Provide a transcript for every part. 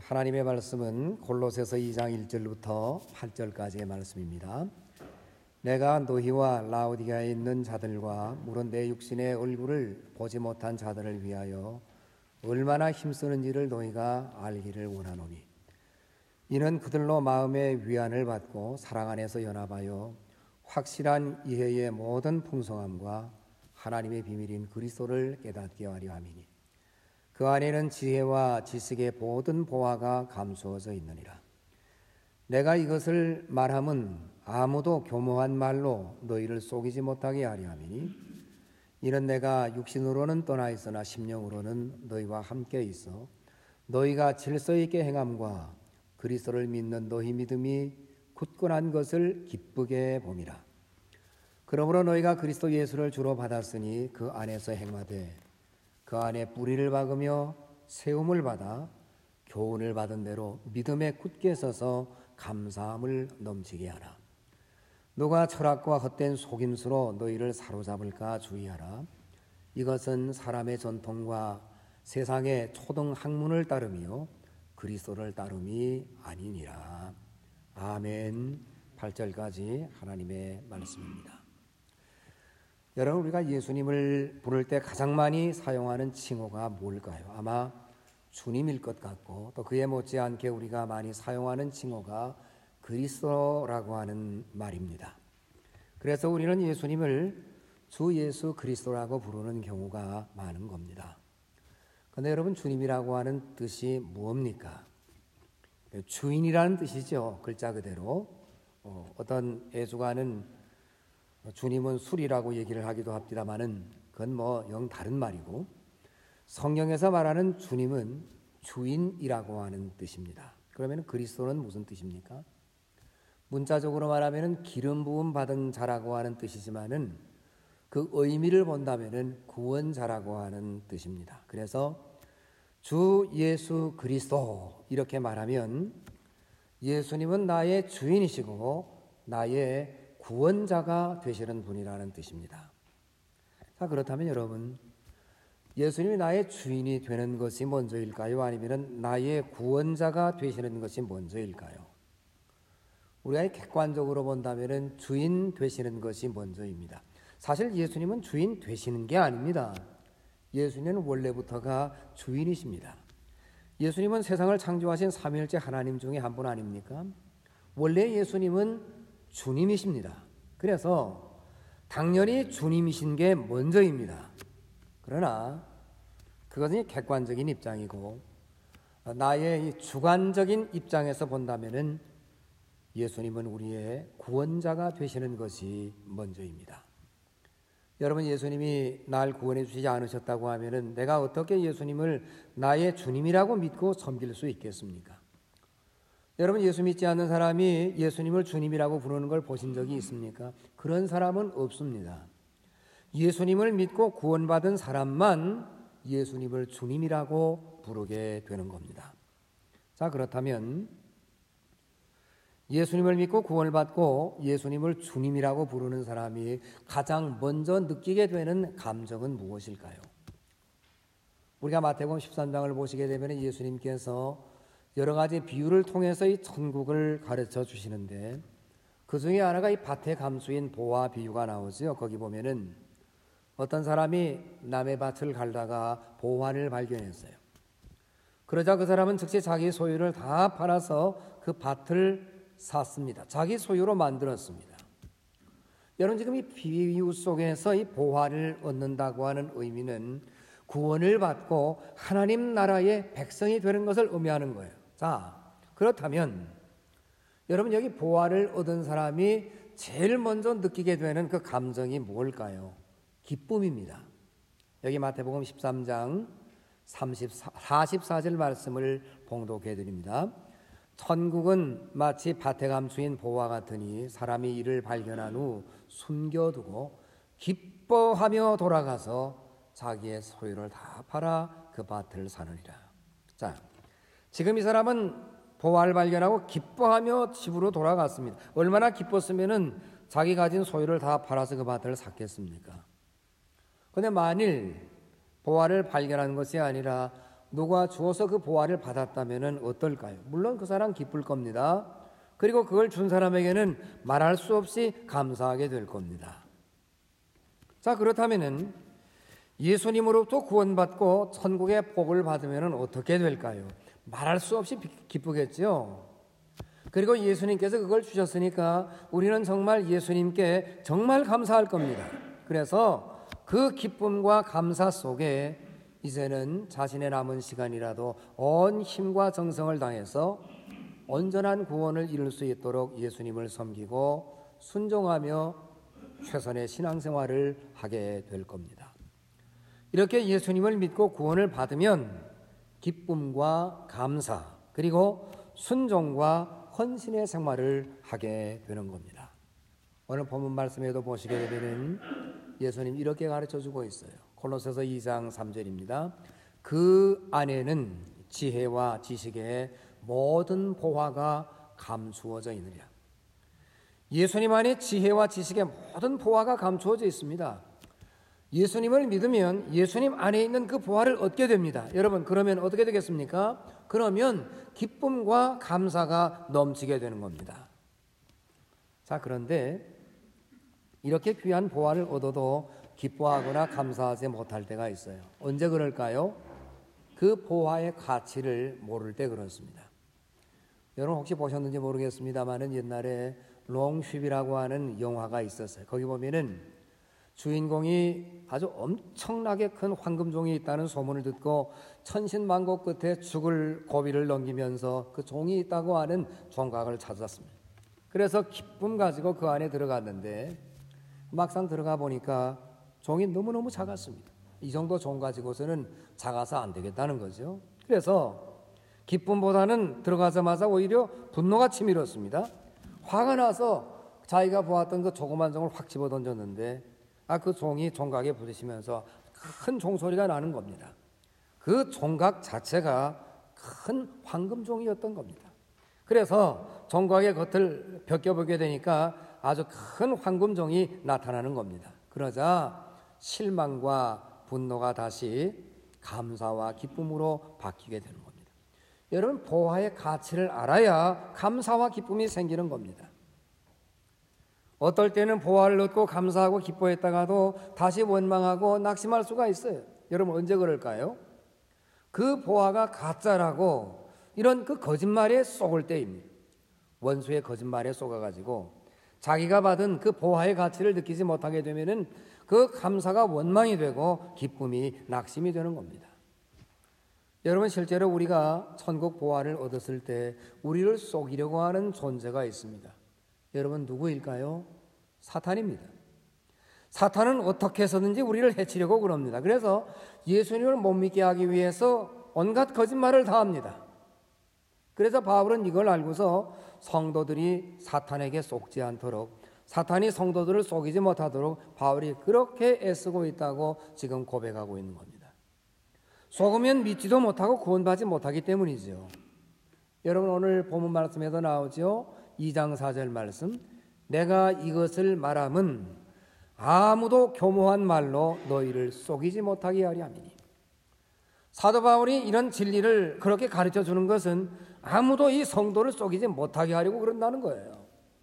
하나님의 말씀은 골로새서 2장 1절부터 8절까지의 말씀입니다. 내가 노희와 라오디게아에 있는 자들과 물은 내 육신의 얼굴을 보지 못한 자들을 위하여 얼마나 힘쓰는지를 너희가 알기를 원하노니, 이는 그들로 마음의 위안을 받고 사랑 안에서 연합하여 확실한 이해의 모든 풍성함과 하나님의 비밀인 그리스도를 깨닫게 하려 함이니, 그 안에는 지혜와 지식의 모든 보화가 감추어져 있느니라. 내가 이것을 말함은 아무도 교모한 말로 너희를 속이지 못하게 하려 함이니, 이는 내가 육신으로는 떠나 있으나 심령으로는 너희와 함께 있어 너희가 질서 있게 행함과 그리스도를 믿는 너희 믿음이 굳건한 것을 기쁘게 봄이라. 그러므로 너희가 그리스도 예수를 주로 받았으니 그 안에서 행하되 그 안에 뿌리를 박으며 세움을 받아 교훈을 받은 대로 믿음에 굳게 서서 감사함을 넘치게 하라. 누가 철학과 헛된 속임수로 너희를 사로잡을까 주의하라. 이것은 사람의 전통과 세상의 초등 학문을 따르며 그리스도를 따름이 아니니라. 아멘. 8절까지 하나님의 말씀입니다. 여러분, 우리가 예수님을 부를 때 가장 많이 사용하는 칭호가 뭘까요? 아마 주님일 것 같고, 또 그에 못지않게 우리가 많이 사용하는 칭호가 그리스도라고 하는 말입니다. 그래서 우리는 예수님을 주 예수 그리스도라고 부르는 경우가 많은 겁니다. 그런데 여러분, 주님이라고 하는 뜻이 무엇입니까? 주인이라는 뜻이죠. 글자 그대로. 어떤 예수가는 주님은 술이라고 얘기를 하기도 합니다만은 그건 영 다른 말이고, 성경에서 말하는 주님은 주인이라고 하는 뜻입니다. 그러면 그리스도는 무슨 뜻입니까? 문자적으로 말하면 기름 부음 받은 자라고 하는 뜻이지만은 그 의미를 본다면은 구원자라고 하는 뜻입니다. 그래서 주 예수 그리스도 이렇게 말하면 예수님은 나의 주인이시고 나의 구원자가 되시는 분이라는 뜻입니다. 자, 그렇다면 여러분, 예수님이 나의 주인이 되는 것이 먼저일까요? 아니면 나의 구원자가 되시는 것이 먼저일까요? 우리가 객관적으로 본다면 주인 되시는 것이 먼저입니다. 사실 예수님은 주인 되시는 게 아닙니다. 예수님은 원래부터가 주인이십니다. 예수님은 세상을 창조하신 삼위일체 하나님 중에 한 분 아닙니까? 원래 예수님은 주님이십니다. 그래서 당연히 주님이신 게 먼저입니다. 그러나 그것은 객관적인 입장이고, 나의 이 주관적인 입장에서 본다면은 예수님은 우리의 구원자가 되시는 것이 먼저입니다. 여러분, 예수님이 날 구원해 주시지 않으셨다고 하면은 내가 어떻게 예수님을 나의 주님이라고 믿고 섬길 수 있겠습니까? 여러분, 예수 믿지 않는 사람이 예수님을 주님이라고 부르는 걸 보신 적이 있습니까? 그런 사람은 없습니다. 예수님을 믿고 구원받은 사람만 예수님을 주님이라고 부르게 되는 겁니다. 자, 그렇다면 예수님을 믿고 구원을 받고 예수님을 주님이라고 부르는 사람이 가장 먼저 느끼게 되는 감정은 무엇일까요? 우리가 마태복음 13장을 보시게 되면 예수님께서 여러 가지 비유를 통해서 이 천국을 가르쳐 주시는데, 그 중에 하나가 이 밭의 감수인 보화 비유가 나오죠. 거기 보면은 어떤 사람이 남의 밭을 갈다가 보화를 발견했어요. 그러자 그 사람은 즉시 자기 소유를 다 팔아서 그 밭을 샀습니다. 자기 소유로 만들었습니다. 여러분, 지금 이 비유 속에서 이 보화를 얻는다고 하는 의미는 구원을 받고 하나님 나라의 백성이 되는 것을 의미하는 거예요. 자, 그렇다면 여러분, 여기 보화를 얻은 사람이 제일 먼저 느끼게 되는 그 감정이 뭘까요? 기쁨입니다. 여기 마태복음 13장 44절 말씀을 봉독해 드립니다. 천국은 마치 밭에 감추인 보화 같으니 사람이 이를 발견한 후 숨겨두고 기뻐하며 돌아가서 자기의 소유를 다 팔아 그 밭을 사느니라. 자, 지금 이 사람은 보화를 발견하고 기뻐하며 집으로 돌아갔습니다. 얼마나 기뻤으면은 자기 가진 소유를 다 팔아서 그 밭을 샀겠습니까? 그런데 만일 보화를 발견한 것이 아니라 누가 주어서 그 보화를 받았다면 어떨까요? 물론 그 사람 기쁠 겁니다. 그리고 그걸 준 사람에게는 말할 수 없이 감사하게 될 겁니다. 자, 그렇다면 예수님으로부터 구원받고 천국의 복을 받으면 어떻게 될까요? 말할 수 없이 기쁘겠죠. 그리고 예수님께서 그걸 주셨으니까 우리는 정말 예수님께 정말 감사할 겁니다. 그래서 그 기쁨과 감사 속에 이제는 자신의 남은 시간이라도 온 힘과 정성을 다해서 온전한 구원을 이룰 수 있도록 예수님을 섬기고 순종하며 최선의 신앙생활을 하게 될 겁니다. 이렇게 예수님을 믿고 구원을 받으면 기쁨과 감사 그리고 순종과 헌신의 생활을 하게 되는 겁니다. 오늘 본문 말씀에도 보시게 되면 예수님 이렇게 가르쳐주고 있어요. 골로새서 2장 3절입니다. 그 안에는 지혜와 지식의 모든 보화가 감추어져 있느냐. 예수님 안에 지혜와 지식의 모든 보화가 감추어져 있습니다. 예수님을 믿으면 예수님 안에 있는 그 보화를 얻게 됩니다. 여러분, 그러면 어떻게 되겠습니까? 그러면 기쁨과 감사가 넘치게 되는 겁니다. 자, 그런데 이렇게 귀한 보화를 얻어도 기뻐하거나 감사하지 못할 때가 있어요. 언제 그럴까요? 그 보화의 가치를 모를 때 그렇습니다. 여러분 혹시 보셨는지 모르겠습니다만은 옛날에 롱쉽이라고 하는 영화가 있었어요. 거기 보면은 주인공이 아주 엄청나게 큰 황금종이 있다는 소문을 듣고 천신만고 끝에 죽을 고비를 넘기면서 그 종이 있다고 하는 종각을 찾았습니다. 그래서 기쁨 가지고 그 안에 들어갔는데 막상 들어가 보니까 종이 너무너무 작았습니다. 이 정도 종 가지고서는 작아서 안 되겠다는 거죠. 그래서 기쁨보다는 들어가자마자 오히려 분노가 치밀었습니다. 화가 나서 자기가 보았던 그 조그만 종을 확 집어던졌는데 그 종이 종각에 부딪히면서 큰 종소리가 나는 겁니다. 그 종각 자체가 큰 황금종이었던 겁니다. 그래서 종각의 겉을 벗겨보게 되니까 아주 큰 황금종이 나타나는 겁니다. 그러자 실망과 분노가 다시 감사와 기쁨으로 바뀌게 되는 겁니다. 여러분, 보화의 가치를 알아야 감사와 기쁨이 생기는 겁니다. 어떨 때는 보화를 얻고 감사하고 기뻐했다가도 다시 원망하고 낙심할 수가 있어요. 여러분, 언제 그럴까요? 그 보화가 가짜라고 이런 그 거짓말에 속을 때입니다. 원수의 거짓말에 속아가지고 자기가 받은 그 보화의 가치를 느끼지 못하게 되면은 그 감사가 원망이 되고 기쁨이 낙심이 되는 겁니다. 여러분, 실제로 우리가 천국 보화를 얻었을 때 우리를 속이려고 하는 존재가 있습니다. 여러분, 누구일까요? 사탄입니다. 사탄은 어떻게 해서든지 우리를 해치려고 그럽니다. 그래서 예수님을 못 믿게 하기 위해서 온갖 거짓말을 다 합니다. 그래서 바울은 이걸 알고서 성도들이 사탄에게 속지 않도록, 사탄이 성도들을 속이지 못하도록 바울이 그렇게 애쓰고 있다고 지금 고백하고 있는 겁니다. 속으면 믿지도 못하고 구원받지 못하기 때문이죠. 여러분, 오늘 본문 말씀에도 나오죠. 2장 4절 말씀, 내가 이것을 말함은 아무도 교모한 말로 너희를 속이지 못하게 하려 함이니. 사도 바울이 이런 진리를 그렇게 가르쳐 주는 것은 아무도 이 성도를 속이지 못하게 하려고 그런다는 거예요.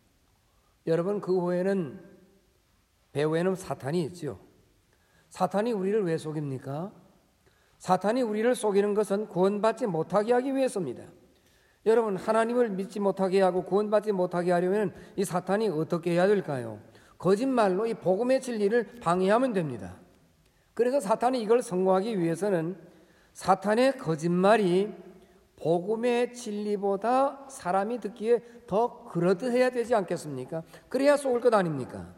여러분, 그 후에는 배후에는 사탄이 있죠. 사탄이 우리를 왜 속입니까? 사탄이 우리를 속이는 것은 구원받지 못하게 하기 위해서입니다. 여러분, 하나님을 믿지 못하게 하고 구원받지 못하게 하려면 이 사탄이 어떻게 해야 될까요? 거짓말로 이 복음의 진리를 방해하면 됩니다. 그래서 사탄이 이걸 성공하기 위해서는 사탄의 거짓말이 복음의 진리보다 사람이 듣기에 더 그럴듯해야 되지 않겠습니까? 그래야 속을 것 아닙니까?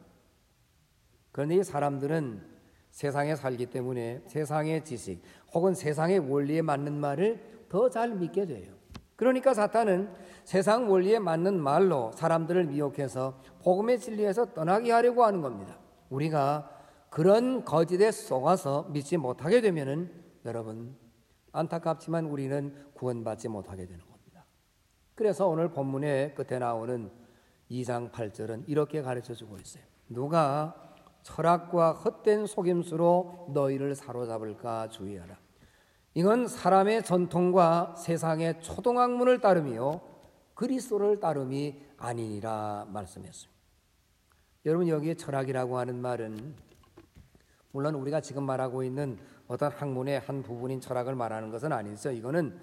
그런데 이 사람들은 세상에 살기 때문에 세상의 지식 혹은 세상의 원리에 맞는 말을 더 잘 믿게 돼요. 그러니까 사탄은 세상 원리에 맞는 말로 사람들을 미혹해서 복음의 진리에서 떠나게 하려고 하는 겁니다. 우리가 그런 거짓에 속아서 믿지 못하게 되면은 여러분, 안타깝지만 우리는 구원받지 못하게 되는 겁니다. 그래서 오늘 본문의 끝에 나오는 2장 8절은 이렇게 가르쳐주고 있어요. 누가 철학과 헛된 속임수로 너희를 사로잡을까 주의하라. 이건 사람의 전통과 세상의 초동학문을 따름이요 그리스도를 따름이 아니니라 말씀했습니다. 여러분, 여기에 철학이라고 하는 말은 물론 우리가 지금 말하고 있는 어떤 학문의 한 부분인 철학을 말하는 것은 아니죠. 이거는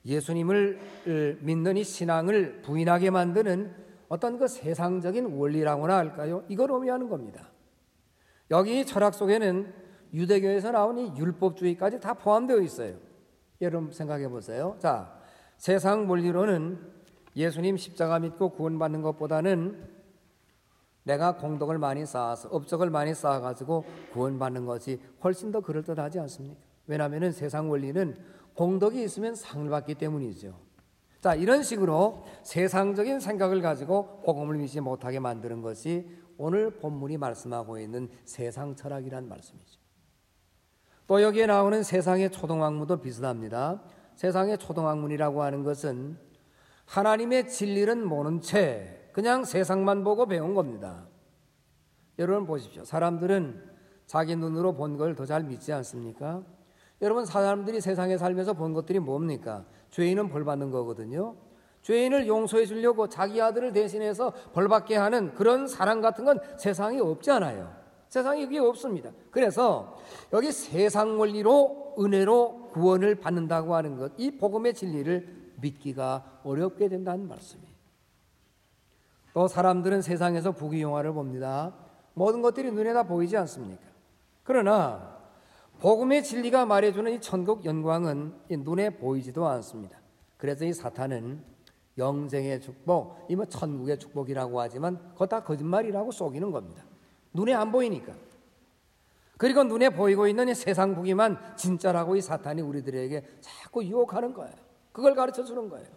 예수님을 믿는 이 신앙을 부인하게 만드는 어떤 그 세상적인 원리라고나 할까요? 이걸 의미하는 겁니다. 여기 철학 속에는 유대교에서 나온 이 율법주의까지 다 포함되어 있어요. 여러분 생각해 보세요. 자, 세상 원리로는 예수님 십자가 믿고 구원받는 것보다는 내가 공덕을 많이 쌓아서 업적을 많이 쌓아가지고 구원받는 것이 훨씬 더 그럴듯하지 않습니까? 왜냐하면 세상 원리는 공덕이 있으면 상을 받기 때문이죠. 자, 이런 식으로 세상적인 생각을 가지고 복음을 믿지 못하게 만드는 것이 오늘 본문이 말씀하고 있는 세상 철학이란 말씀이죠. 또 여기에 나오는 세상의 초동학문도 비슷합니다. 세상의 초동학문이라고 하는 것은 하나님의 진리는 모른 채 그냥 세상만 보고 배운 겁니다. 여러분 보십시오. 사람들은 자기 눈으로 본 걸 더 잘 믿지 않습니까? 여러분, 사람들이 세상에 살면서 본 것들이 뭡니까? 죄인은 벌 받는 거거든요. 죄인을 용서해 주려고 자기 아들을 대신해서 벌 받게 하는 그런 사랑 같은 건 세상에 없잖아요. 세상에 그게 없습니다. 그래서 여기 세상 원리로 은혜로 구원을 받는다고 하는 것, 이 복음의 진리를 믿기가 어렵게 된다는 말씀이에요. 또 사람들은 세상에서 부귀영화를 봅니다. 모든 것들이 눈에 다 보이지 않습니까? 그러나 복음의 진리가 말해주는 이 천국 영광은 이 눈에 보이지도 않습니다. 그래서 이 사탄은 영생의 축복, 이 뭐 천국의 축복이라고 하지만 그거 다 거짓말이라고 속이는 겁니다. 눈에 안 보이니까. 그리고 눈에 보이고 있는 이 세상 부귀만 진짜라고 이 사탄이 우리들에게 자꾸 유혹하는 거예요. 그걸 가르쳐 주는 거예요.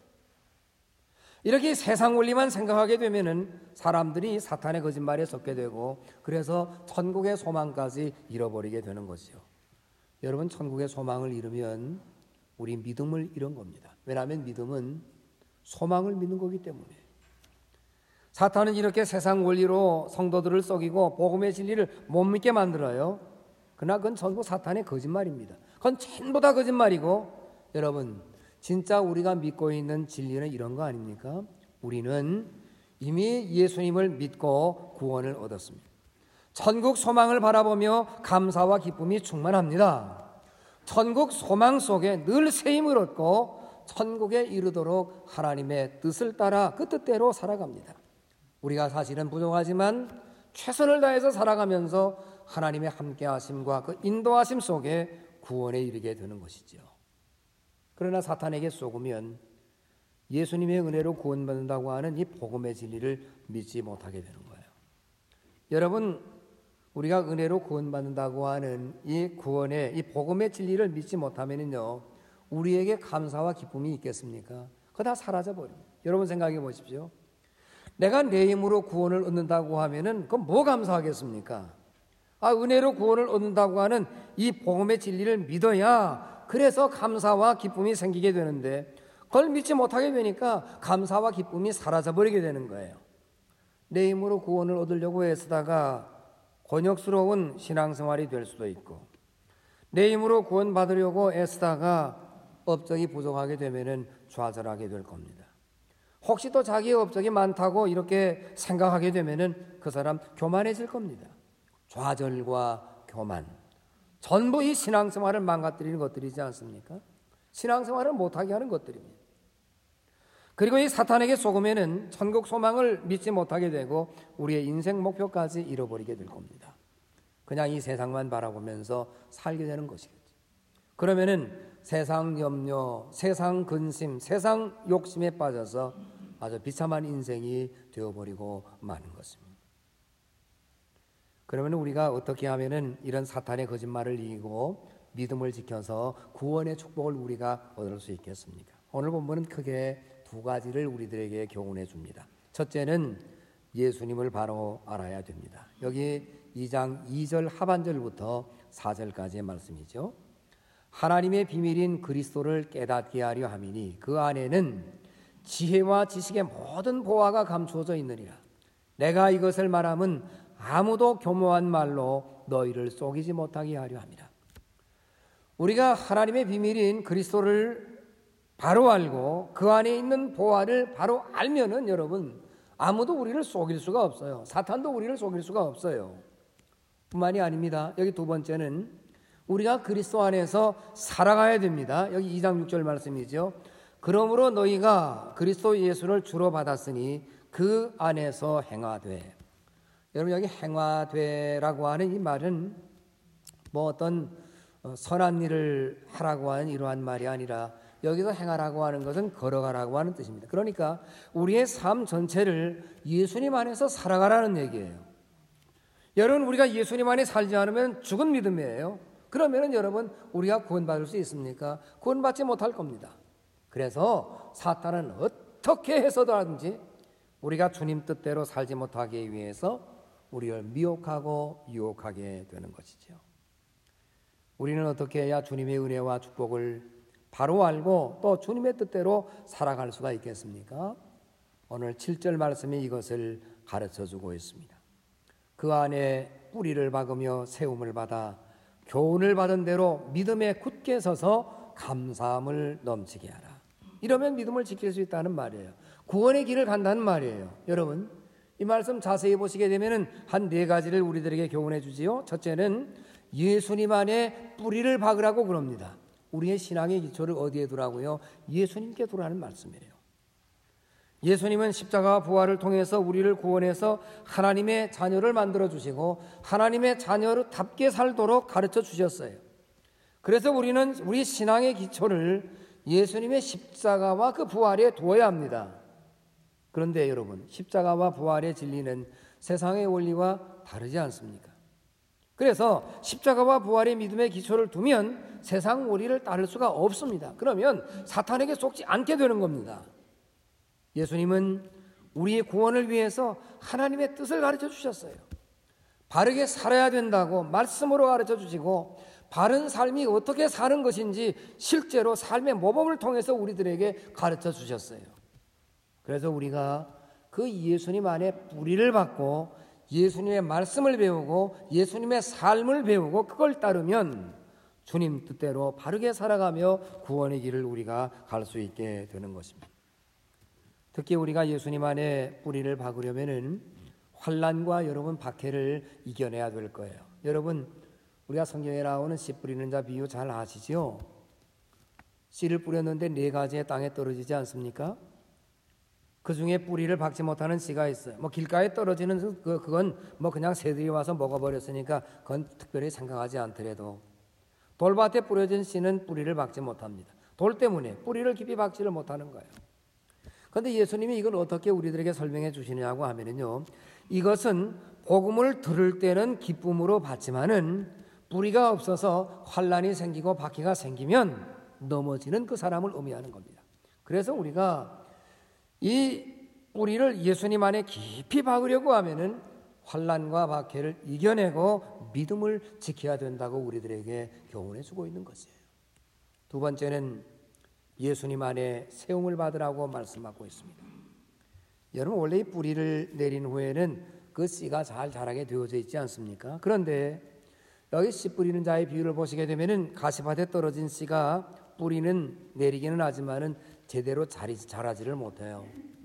이렇게 세상 원리만 생각하게 되면은 사람들이 사탄의 거짓말에 섞게 되고 그래서 천국의 소망까지 잃어버리게 되는 것이요. 여러분, 천국의 소망을 잃으면 우리 믿음을 잃은 겁니다. 왜냐하면 믿음은 소망을 믿는 거기 때문에. 사탄은 이렇게 세상 원리로 성도들을 속이고 복음의 진리를 못 믿게 만들어요. 그러나 그건 전부 사탄의 거짓말입니다. 그건 전부 다 거짓말이고, 여러분 진짜 우리가 믿고 있는 진리는 이런 거 아닙니까? 우리는 이미 예수님을 믿고 구원을 얻었습니다. 천국 소망을 바라보며 감사와 기쁨이 충만합니다. 천국 소망 속에 늘 새 힘을 얻고 천국에 이르도록 하나님의 뜻을 따라 그 뜻대로 살아갑니다. 우리가 사실은 부족하지만 최선을 다해서 살아가면서 하나님의 함께하심과 그 인도하심 속에 구원에 이르게 되는 것이죠. 그러나 사탄에게 속으면 예수님의 은혜로 구원받는다고 하는 이 복음의 진리를 믿지 못하게 되는 거예요. 여러분, 우리가 은혜로 구원받는다고 하는 이 구원의 이 복음의 진리를 믿지 못하면요, 우리에게 감사와 기쁨이 있겠습니까? 그거 다 사라져 버립니다. 여러분 생각해 보십시오. 내가 내 힘으로 구원을 얻는다고 하면은 그건 뭐 감사하겠습니까? 은혜로 구원을 얻는다고 하는 이 복음의 진리를 믿어야 그래서 감사와 기쁨이 생기게 되는데 그걸 믿지 못하게 되니까 감사와 기쁨이 사라져 버리게 되는 거예요. 내 힘으로 구원을 얻으려고 애쓰다가 곤욕스러운 신앙생활이 될 수도 있고, 내 힘으로 구원받으려고 애쓰다가 업적이 부족하게 되면은 좌절하게 될 겁니다. 혹시 또 자기의 업적이 많다고 이렇게 생각하게 되면은 그 사람 교만해질 겁니다. 좌절과 교만, 전부 이 신앙생활을 망가뜨리는 것들이지 않습니까? 신앙생활을 못하게 하는 것들입니다. 그리고 이 사탄에게 속으면은 천국 소망을 믿지 못하게 되고 우리의 인생 목표까지 잃어버리게 될 겁니다. 그냥 이 세상만 바라보면서 살게 되는 것이겠죠. 그러면은 세상 염려, 세상 근심, 세상 욕심에 빠져서 아주 비참한 인생이 되어버리고 마는 것입니다. 그러면 우리가 어떻게 하면은 이런 사탄의 거짓말을 이기고 믿음을 지켜서 구원의 축복을 우리가 얻을 수 있겠습니까? 오늘 본문은 크게 두 가지를 우리들에게 교훈해 줍니다. 첫째는 예수님을 바로 알아야 됩니다. 여기 2장 2절 하반절부터 4절까지의 말씀이죠. 하나님의 비밀인 그리스도를 깨닫게 하려 함이니 그 안에는 지혜와 지식의 모든 보화가 감추어져 있느니라. 내가 이것을 말함은 아무도 교모한 말로 너희를 속이지 못하게 하려 함이라. 우리가 하나님의 비밀인 그리스도를 바로 알고 그 안에 있는 보화를 바로 알면은 여러분 아무도 우리를 속일 수가 없어요. 사탄도 우리를 속일 수가 없어요. 뿐만이 아닙니다. 여기 두 번째는 우리가 그리스도 안에서 살아가야 됩니다. 여기 2장 6절 말씀이죠. 그러므로 너희가 그리스도 예수를 주로 받았으니 그 안에서 행하되. 여러분 여기 행하되라고 하는 이 말은 뭐 어떤 선한 일을 하라고 하는 이러한 말이 아니라 여기서 행하라고 하는 것은 걸어가라고 하는 뜻입니다. 그러니까 우리의 삶 전체를 예수님 안에서 살아가라는 얘기예요. 여러분 우리가 예수님 안에 살지 않으면 죽은 믿음이에요. 그러면 여러분 우리가 구원받을 수 있습니까? 구원받지 못할 겁니다. 그래서 사탄은 어떻게 해서든지 우리가 주님 뜻대로 살지 못하기 위해서 우리를 미혹하고 유혹하게 되는 것이죠. 우리는 어떻게 해야 주님의 은혜와 축복을 바로 알고 또 주님의 뜻대로 살아갈 수가 있겠습니까? 오늘 7절 말씀이 이것을 가르쳐주고 있습니다. 그 안에 뿌리를 박으며 세움을 받아 교훈을 받은 대로 믿음에 굳게 서서 감사함을 넘치게 하라. 이러면 믿음을 지킬 수 있다는 말이에요. 구원의 길을 간다는 말이에요. 여러분 이 말씀 자세히 보시게 되면 한 네 가지를 우리들에게 교훈해 주지요. 첫째는 예수님 안에 뿌리를 박으라고 그럽니다. 우리의 신앙의 기초를 어디에 두라고요? 예수님께 두라는 말씀이에요. 예수님은 십자가와 부활을 통해서 우리를 구원해서 하나님의 자녀를 만들어 주시고 하나님의 자녀답게 살도록 가르쳐 주셨어요. 그래서 우리는 우리 신앙의 기초를 예수님의 십자가와 그 부활에 두어야 합니다. 그런데 여러분 십자가와 부활의 진리는 세상의 원리와 다르지 않습니까? 그래서 십자가와 부활의 믿음의 기초를 두면 세상 원리를 따를 수가 없습니다. 그러면 사탄에게 속지 않게 되는 겁니다. 예수님은 우리의 구원을 위해서 하나님의 뜻을 가르쳐 주셨어요. 바르게 살아야 된다고 말씀으로 가르쳐 주시고 바른 삶이 어떻게 사는 것인지 실제로 삶의 모범을 통해서 우리들에게 가르쳐 주셨어요. 그래서 우리가 그 예수님 안에 뿌리를 받고 예수님의 말씀을 배우고 예수님의 삶을 배우고 그걸 따르면 주님 뜻대로 바르게 살아가며 구원의 길을 우리가 갈 수 있게 되는 것입니다. 특히 우리가 예수님 안에 뿌리를 박으려면은 환난과 여러분 박해를 이겨내야 될 거예요. 여러분 우리가 성경에 나오는 씨 뿌리는 자 비유 잘 아시죠? 씨를 뿌렸는데 네 가지의 땅에 떨어지지 않습니까? 그 중에 뿌리를 박지 못하는 씨가 있어요. 뭐 길가에 떨어지는 그건 뭐 그냥 새들이 와서 먹어버렸으니까 그건 특별히 생각하지 않더라도 돌밭에 뿌려진 씨는 뿌리를 박지 못합니다. 돌 때문에 뿌리를 깊이 박지를 못하는 거예요. 그런데 예수님이 이걸 어떻게 우리들에게 설명해 주시냐고 하면요, 이것은 복음을 들을 때는 기쁨으로 받지만은 뿌리가 없어서 환난이 생기고 박해가 생기면 넘어지는 그 사람을 의미하는 겁니다. 그래서 우리가 이 뿌리를 예수님 안에 깊이 박으려고 하면은 환난과 박해를 이겨내고 믿음을 지켜야 된다고 우리들에게 교훈해 주고 있는 것이에요. 두 번째는 예수님 안에 세움을 받으라고 말씀하고 있습니다. 여러분 원래 이 뿌리를 내린 후에는 그 씨가 잘 자라게 되어져 있지 않습니까? 그런데 여기 씨 뿌리는 자의 비유를 보시게 되면은 가시밭에 떨어진 씨가 뿌리는 내리기는 하지만은 제대로 자라지를 못해요.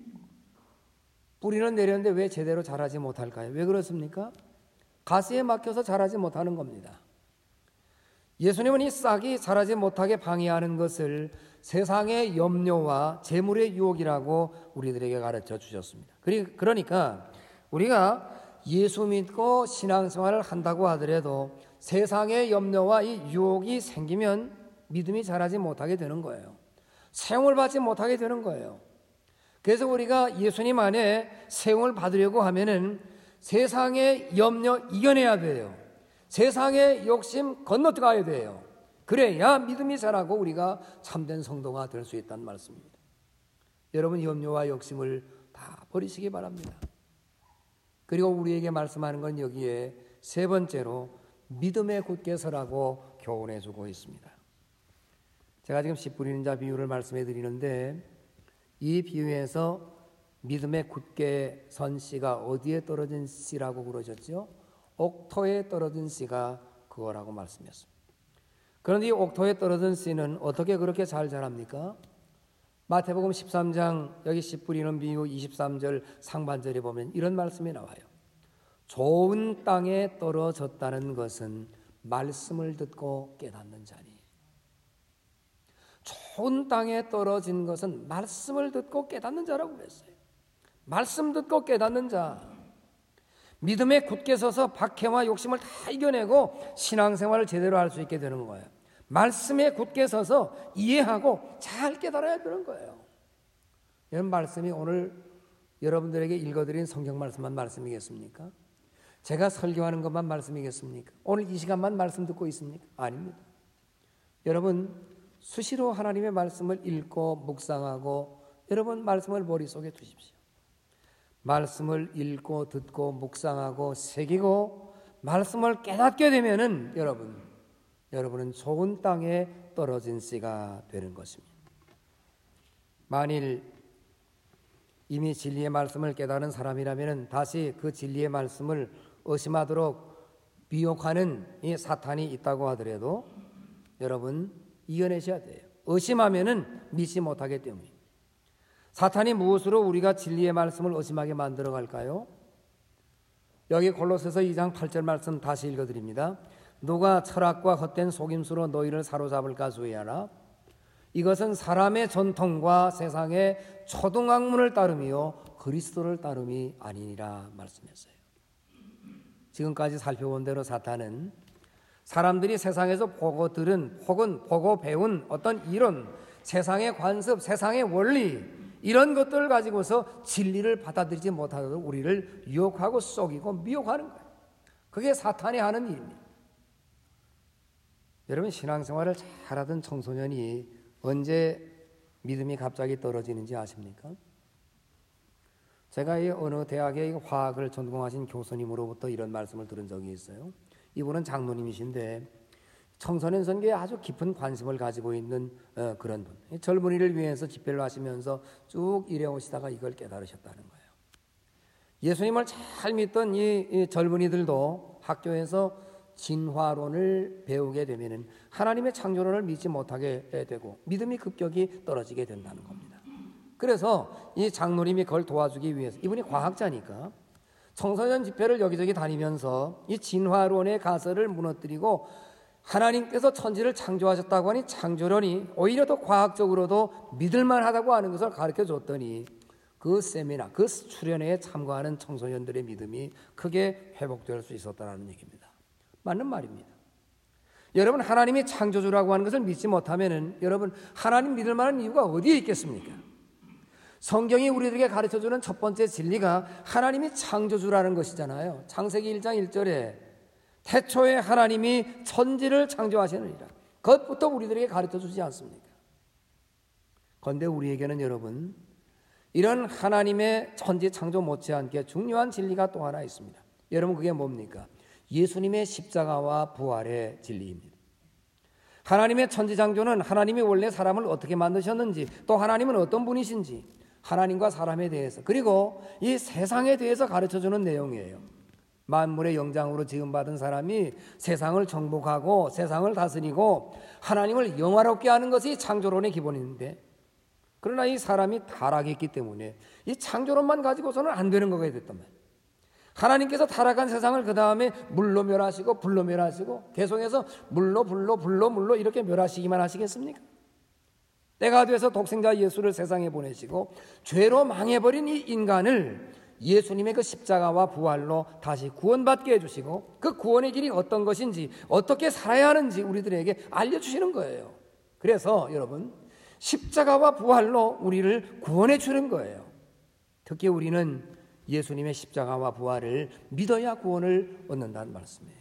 뿌리는 내렸는데 왜 제대로 자라지 못할까요? 왜 그렇습니까? 가시에 막혀서 자라지 못하는 겁니다. 예수님은 이 싹이 자라지 못하게 방해하는 것을 세상의 염려와 재물의 유혹이라고 우리들에게 가르쳐 주셨습니다. 그러니까 우리가 예수 믿고 신앙생활을 한다고 하더라도 세상의 염려와 이 유혹이 생기면 믿음이 자라지 못하게 되는 거예요. 세움을 받지 못하게 되는 거예요. 그래서 우리가 예수님 안에 세움을 받으려고 하면은 세상의 염려 이겨내야 돼요. 세상의 욕심 건너가야 돼요. 그래야 믿음이 자라고 우리가 참된 성도가 될 수 있다는 말씀입니다. 여러분 염려와 욕심을 다 버리시기 바랍니다. 그리고 우리에게 말씀하는 건 여기에 세 번째로 믿음에 굳게 서라고 교훈해 주고 있습니다. 제가 지금 씨 뿌리는 자 비유를 말씀해 드리는데 이 비유에서 믿음에 굳게 선 씨가 어디에 떨어진 씨라고 그러셨죠? 옥토에 떨어진 씨가 그거라고 말씀했습니다. 그런데 이 옥토에 떨어진 씨는 어떻게 그렇게 잘 자랍니까? 마태복음 13장 여기 씨 뿌리는 비유 23절 상반절에 보면 이런 말씀이 나와요. 좋은 땅에 떨어졌다는 것은 말씀을 듣고 깨닫는 자니. 좋은 땅에 떨어진 것은 말씀을 듣고 깨닫는 자라고 그랬어요. 말씀 듣고 깨닫는 자. 믿음에 굳게 서서 박해와 욕심을 다 이겨내고 신앙생활을 제대로 할 수 있게 되는 거예요. 말씀에 굳게 서서 이해하고 잘 깨달아야 되는 거예요. 이런 말씀이 오늘 여러분들에게 읽어드린 성경 말씀만 말씀이겠습니까? 제가 설교하는 것만 말씀이겠습니까? 오늘 이 시간만 말씀 듣고 있습니까? 아닙니다. 여러분 수시로 하나님의 말씀을 읽고 묵상하고 여러분 말씀을 머릿속에 두십시오. 말씀을 읽고 듣고 묵상하고 새기고 말씀을 깨닫게 되면은 여러분은 좋은 땅에 떨어진 씨가 되는 것입니다. 만일 이미 진리의 말씀을 깨달은 사람이라면 다시 그 진리의 말씀을 의심하도록 미혹하는 이 사탄이 있다고 하더라도 여러분 이겨내셔야 돼요. 의심하면은 믿지 못하기 때문입니다. 사탄이 무엇으로 우리가 진리의 말씀을 의심하게 만들어 갈까요? 여기 골로새서 2장 8절 말씀 다시 읽어드립니다. 누가 철학과 헛된 속임수로 너희를 사로잡을까 주의하라. 이것은 사람의 전통과 세상의 초등학문을 따름이요 그리스도를 따름이 아니니라 말씀했어요. 지금까지 살펴본 대로 사탄은 사람들이 세상에서 보고 들은 혹은 보고 배운 어떤 이론, 세상의 관습, 세상의 원리 이런 것들을 가지고서 진리를 받아들이지 못하도록 우리를 유혹하고 속이고 미혹하는 거예요. 그게 사탄이 하는 일입니다. 여러분 신앙생활을 잘하던 청소년이 언제 믿음이 갑자기 떨어지는지 아십니까? 제가 어느 대학의 화학을 전공하신 교수님으로부터 이런 말씀을 들은 적이 있어요. 이분은 장로님이신데 청소년 선교에 아주 깊은 관심을 가지고 있는 그런 분. 젊은이를 위해서 집회를 하시면서 쭉 일해오시다가 이걸 깨달으셨다는 거예요. 예수님을 잘 믿던 이 젊은이들도 학교에서 진화론을 배우게 되면 하나님의 창조론을 믿지 못하게 되고 믿음이 급격히 떨어지게 된다는 겁니다. 그래서 이 장로님이 그걸 도와주기 위해서 이분이 과학자니까 청소년 집회를 여기저기 다니면서 이 진화론의 가설을 무너뜨리고 하나님께서 천지를 창조하셨다고 하니 창조론이 오히려 더 과학적으로도 믿을만하다고 하는 것을 가르쳐줬더니 그 세미나, 그 수련회에 참가하는 청소년들의 믿음이 크게 회복될 수 있었다는 얘기입니다. 맞는 말입니다. 여러분 하나님이 창조주라고 하는 것을 믿지 못하면은 여러분 하나님 믿을 만한 이유가 어디에 있겠습니까? 성경이 우리들에게 가르쳐주는 첫 번째 진리가 하나님이 창조주라는 것이잖아요. 창세기 1장 1절에 태초에 하나님이 천지를 창조하시느니라. 그것부터 우리들에게 가르쳐주지 않습니까? 그런데 우리에게는 여러분 이런 하나님의 천지 창조 못지않게 중요한 진리가 또 하나 있습니다. 여러분 그게 뭡니까? 예수님의 십자가와 부활의 진리입니다. 하나님의 천지창조는 하나님이 원래 사람을 어떻게 만드셨는지 또 하나님은 어떤 분이신지 하나님과 사람에 대해서 그리고 이 세상에 대해서 가르쳐주는 내용이에요. 만물의 영장으로 지음받은 사람이 세상을 정복하고 세상을 다스리고 하나님을 영화롭게 하는 것이 창조론의 기본인데 그러나 이 사람이 타락했기 때문에 이 창조론만 가지고서는 안 되는 거가 됐단 말이에요. 하나님께서 타락한 세상을 그 다음에 물로 멸하시고 불로 멸하시고 계속해서 물로 이렇게 멸하시기만 하시겠습니까? 때가 돼서 독생자 예수를 세상에 보내시고 죄로 망해버린 이 인간을 예수님의 그 십자가와 부활로 다시 구원받게 해주시고 그 구원의 길이 어떤 것인지 어떻게 살아야 하는지 우리들에게 알려주시는 거예요. 그래서 여러분 십자가와 부활로 우리를 구원해 주는 거예요. 특히 우리는 예수님의 십자가와 부활을 믿어야 구원을 얻는다는 말씀이에요.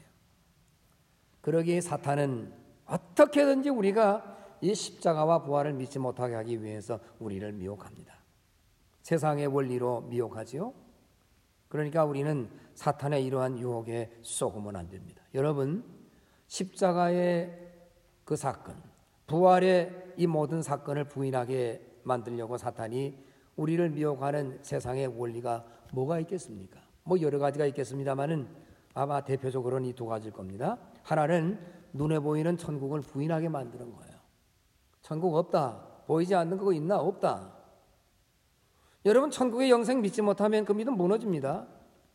그러기에 사탄은 어떻게든지 우리가 이 십자가와 부활을 믿지 못하게 하기 위해서 우리를 미혹합니다. 세상의 원리로 미혹하지요. 그러니까 우리는 사탄의 이러한 유혹에 속으면 안 됩니다. 여러분 십자가의 그 사건, 부활의 이 모든 사건을 부인하게 만들려고 사탄이 우리를 미혹하는 세상의 원리가 뭐가 있겠습니까? 뭐 여러 가지가 있겠습니다만은 아마 대표적으로는 이 두 가지일 겁니다. 하나는 눈에 보이는 천국을 부인하게 만드는 거예요. 천국 없다. 보이지 않는 거 있나? 없다. 여러분, 천국의 영생 믿지 못하면 그 믿음 무너집니다.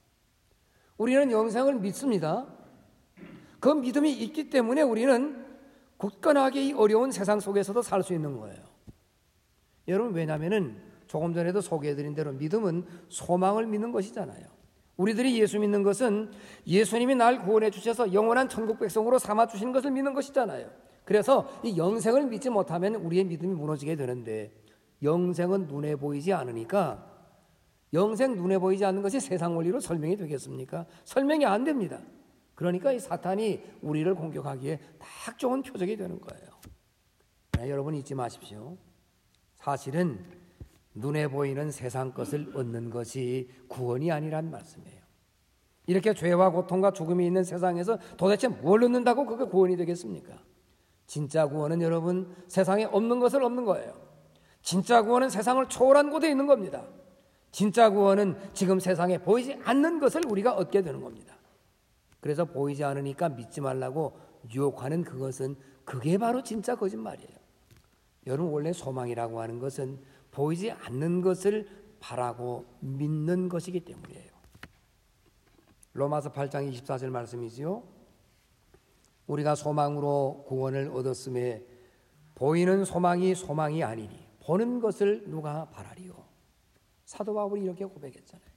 우리는 영생을 믿습니다. 그 믿음이 있기 때문에 우리는 굳건하게 이 어려운 세상 속에서도 살 수 있는 거예요. 여러분, 왜냐하면 조금 전에도 소개해드린 대로 믿음은 소망을 믿는 것이잖아요. 우리들이 예수 믿는 것은 예수님이 날 구원해 주셔서 영원한 천국 백성으로 삼아 주신 것을 믿는 것이잖아요. 그래서 이 영생을 믿지 못하면 우리의 믿음이 무너지게 되는데, 영생은 눈에 보이지 않으니까, 영생 눈에 보이지 않는 것이 세상 원리로 설명이 되겠습니까? 설명이 안 됩니다. 그러니까 이 사탄이 우리를 공격하기에 딱 좋은 표적이 되는 거예요. 여러분, 잊지 마십시오. 사실은 눈에 보이는 세상 것을 얻는 것이 구원이 아니란 말씀이에요. 이렇게 죄와 고통과 죽음이 있는 세상에서 도대체 뭘 얻는다고 그게 구원이 되겠습니까? 진짜 구원은 여러분, 세상에 없는 것을 얻는 거예요. 진짜 구원은 세상을 초월한 곳에 있는 겁니다. 진짜 구원은 지금 세상에 보이지 않는 것을 우리가 얻게 되는 겁니다. 그래서 보이지 않으니까 믿지 말라고 유혹하는 그것은, 그게 바로 진짜 거짓말이에요. 여러분, 원래 소망이라고 하는 것은 보이지 않는 것을 바라고 믿는 것이기 때문이에요. 로마서 8장 24절 말씀이지요. 우리가 소망으로 구원을 얻었음에 보이는 소망이 소망이 아니니 보는 것을 누가 바라리요. 사도 바울이 이렇게 고백했잖아요.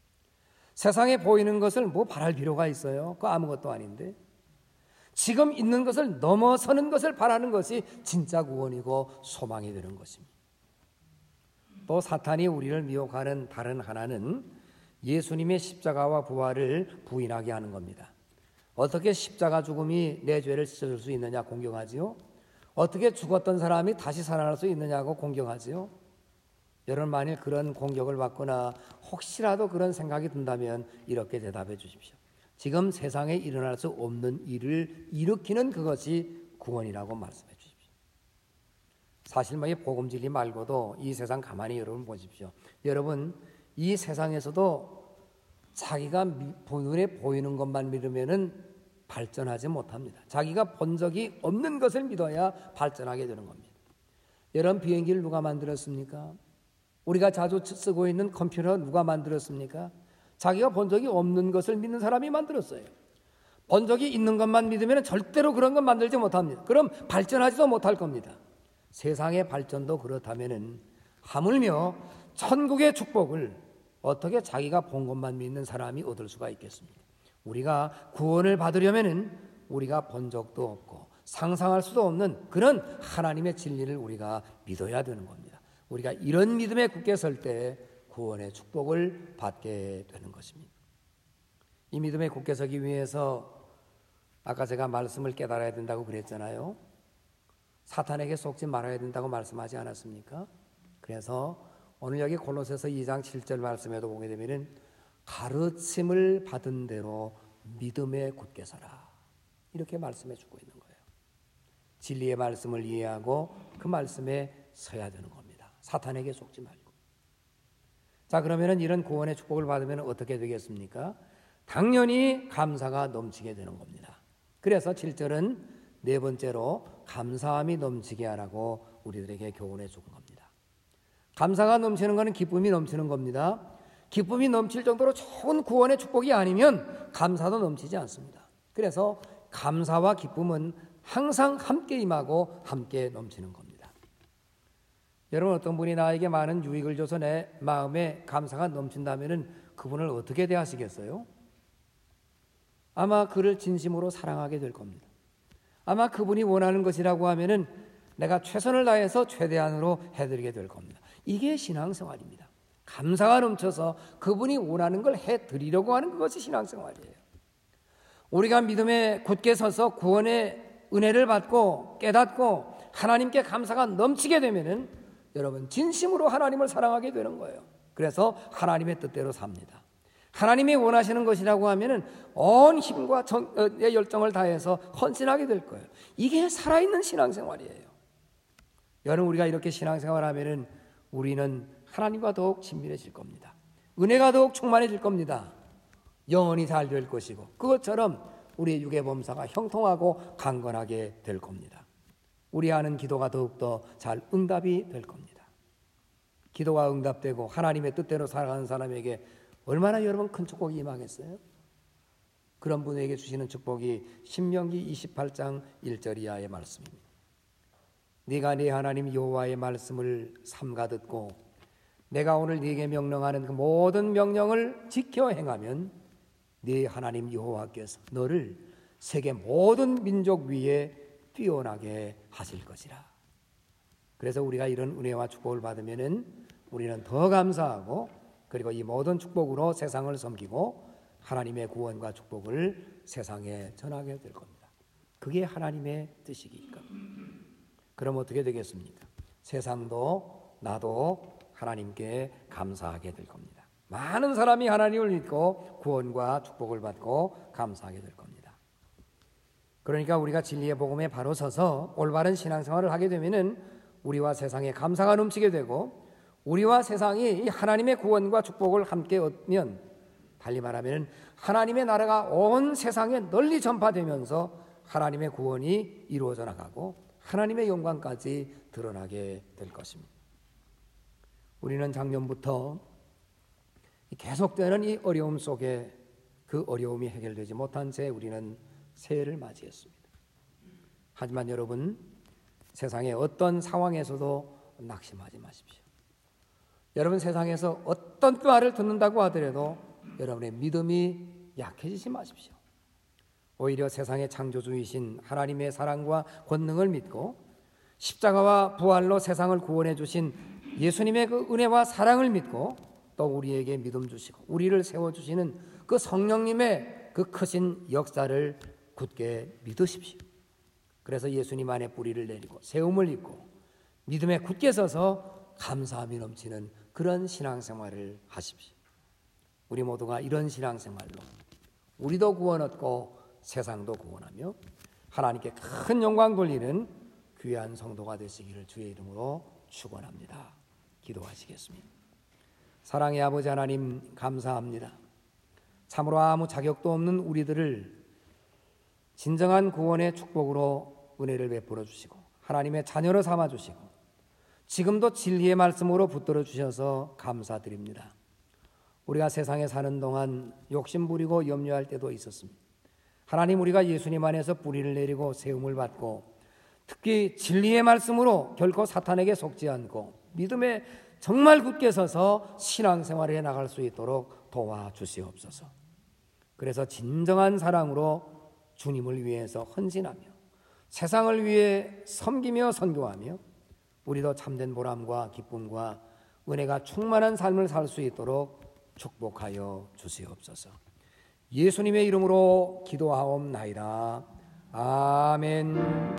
세상에 보이는 것을 뭐 바랄 필요가 있어요? 그거 아무것도 아닌데, 지금 있는 것을 넘어서는 것을 바라는 것이 진짜 구원이고 소망이 되는 것입니다. 또 사탄이 우리를 미혹하는 다른 하나는 예수님의 십자가와 부활을 부인하게 하는 겁니다. 어떻게 십자가 죽음이 내 죄를 씻어줄 수 있느냐 공경하지요. 어떻게 죽었던 사람이 다시 살아날 수 있느냐고 공경하지요. 여러분, 만일 그런 공격을 받거나 혹시라도 그런 생각이 든다면 이렇게 대답해 주십시오. 지금 세상에 일어날 수 없는 일을 일으키는 그것이 구원이라고 말씀해 주십시오. 사실 이 복음 진리 말고도 이 세상 가만히 여러분 보십시오. 여러분, 이 세상에서도 자기가 눈에 보이는 것만 믿으면은 발전하지 못합니다. 자기가 본 적이 없는 것을 믿어야 발전하게 되는 겁니다. 여러분, 비행기를 누가 만들었습니까? 우리가 자주 쓰고 있는 컴퓨터 누가 만들었습니까? 자기가 본 적이 없는 것을 믿는 사람이 만들었어요. 본 적이 있는 것만 믿으면 절대로 그런 것 만들지 못합니다. 그럼 발전하지도 못할 겁니다. 세상의 발전도 그렇다면 하물며 천국의 축복을 어떻게 자기가 본 것만 믿는 사람이 얻을 수가 있겠습니까? 우리가 구원을 받으려면 우리가 본 적도 없고 상상할 수도 없는 그런 하나님의 진리를 우리가 믿어야 되는 겁니다. 우리가 이런 믿음에 굳게 설 때 구원의 축복을 받게 되는 것입니다. 이 믿음에 굳게 서기 위해서 아까 제가 말씀을 깨달아야 된다고 그랬잖아요. 사탄에게 속지 말아야 된다고 말씀하지 않았습니까? 그래서 오늘 여기 골로새서 2장 7절 말씀에도 보게 되면 가르침을 받은 대로 믿음에 굳게 서라, 이렇게 말씀해 주고 있는 거예요. 진리의 말씀을 이해하고 그 말씀에 서야 되는 겁니다. 사탄에게 속지 말고. 자, 그러면 이런 구원의 축복을 받으면 어떻게 되겠습니까? 당연히 감사가 넘치게 되는 겁니다. 그래서 7절은 네 번째로 감사함이 넘치게 하라고 우리들에게 교훈해 준 겁니다. 감사가 넘치는 것은 기쁨이 넘치는 겁니다. 기쁨이 넘칠 정도로 좋은 구원의 축복이 아니면 감사도 넘치지 않습니다. 그래서 감사와 기쁨은 항상 함께 임하고 함께 넘치는 겁니다. 여러분, 어떤 분이 나에게 많은 유익을 줘서 내 마음에 감사가 넘친다면 그분을 어떻게 대하시겠어요? 아마 그를 진심으로 사랑하게 될 겁니다. 아마 그분이 원하는 것이라고 하면은 내가 최선을 다해서 최대한으로 해드리게 될 겁니다. 이게 신앙생활입니다. 감사가 넘쳐서 그분이 원하는 걸 해드리려고 하는 그것이 신앙생활이에요. 우리가 믿음에 굳게 서서 구원의 은혜를 받고 깨닫고 하나님께 감사가 넘치게 되면은 여러분, 진심으로 하나님을 사랑하게 되는 거예요. 그래서 하나님의 뜻대로 삽니다. 하나님이 원하시는 것이라고 하면은 온 힘과 열정을 다해서 헌신하게 될 거예요. 이게 살아있는 신앙생활이에요. 여러분, 우리가 이렇게 신앙생활하면은 우리는 하나님과 더욱 친밀해질 겁니다. 은혜가 더욱 충만해질 겁니다. 영원히 잘 될 것이고, 그것처럼 우리의 육의 범사가 형통하고 강건하게 될 겁니다. 우리 하는 기도가 더욱더 잘 응답이 될 겁니다. 기도가 응답되고 하나님의 뜻대로 살아가는 사람에게 얼마나 여러분 큰 축복이 임하겠어요? 그런 분에게 주시는 축복이 신명기 28장 1절 이하의 말씀입니다. 네가 네 하나님 여호와의 말씀을 삼가 듣고 내가 오늘 네게 명령하는 그 모든 명령을 지켜 행하면 네 하나님 여호와께서 너를 세계 모든 민족 위에 뛰어나게 하실 것이라. 그래서 우리가 이런 은혜와 축복을 받으면은 우리는 더 감사하고 그리고 이 모든 축복으로 세상을 섬기고 하나님의 구원과 축복을 세상에 전하게 될 겁니다. 그게 하나님의 뜻이니까. 그럼 어떻게 되겠습니까? 세상도 나도 하나님께 감사하게 될 겁니다. 많은 사람이 하나님을 믿고 구원과 축복을 받고 감사하게 될 겁니다. 그러니까 우리가 진리의 복음에 바로 서서 올바른 신앙생활을 하게 되면은 우리와 세상에 감사가 넘치게 되고 우리와 세상이 이 하나님의 구원과 축복을 함께 얻으면 달리 말하면 하나님의 나라가 온 세상에 널리 전파되면서 하나님의 구원이 이루어져 나가고 하나님의 영광까지 드러나게 될 것입니다. 우리는 작년부터 계속되는 이 어려움 속에 그 어려움이 해결되지 못한 채 우리는 새해를 맞이했습니다. 하지만 여러분, 세상의 어떤 상황에서도 낙심하지 마십시오. 여러분, 세상에서 어떤 말을 듣는다고 하더라도 여러분의 믿음이 약해지지 마십시오. 오히려 세상의 창조주이신 하나님의 사랑과 권능을 믿고 십자가와 부활로 세상을 구원해 주신 예수님의 그 은혜와 사랑을 믿고 또 우리에게 믿음 주시고 우리를 세워주시는 그 성령님의 그 크신 역사를 굳게 믿으십시오. 그래서 예수님 안에 뿌리를 내리고 세움을 입고 믿음에 굳게 서서 감사함이 넘치는 그런 신앙생활을 하십시오. 우리 모두가 이런 신앙생활로 우리도 구원 얻고 세상도 구원하며 하나님께 큰 영광 돌리는 귀한 성도가 되시기를 주의 이름으로 축원합니다. 기도하시겠습니다. 사랑의 아버지 하나님, 감사합니다. 참으로 아무 자격도 없는 우리들을 진정한 구원의 축복으로 은혜를 베풀어 주시고 하나님의 자녀로 삼아 주시고 지금도 진리의 말씀으로 붙들어 주셔서 감사드립니다. 우리가 세상에 사는 동안 욕심 부리고 염려할 때도 있었습니다. 하나님, 우리가 예수님 안에서 뿌리를 내리고 세움을 받고 특히 진리의 말씀으로 결코 사탄에게 속지 않고 믿음에 정말 굳게 서서 신앙생활을 해나갈 수 있도록 도와주시옵소서. 그래서 진정한 사랑으로 주님을 위해서 헌신하며 세상을 위해 섬기며 선교하며 우리도 참된 보람과 기쁨과 은혜가 충만한 삶을 살 수 있도록 축복하여 주시옵소서. 예수님의 이름으로 기도하옵나이다. 아멘.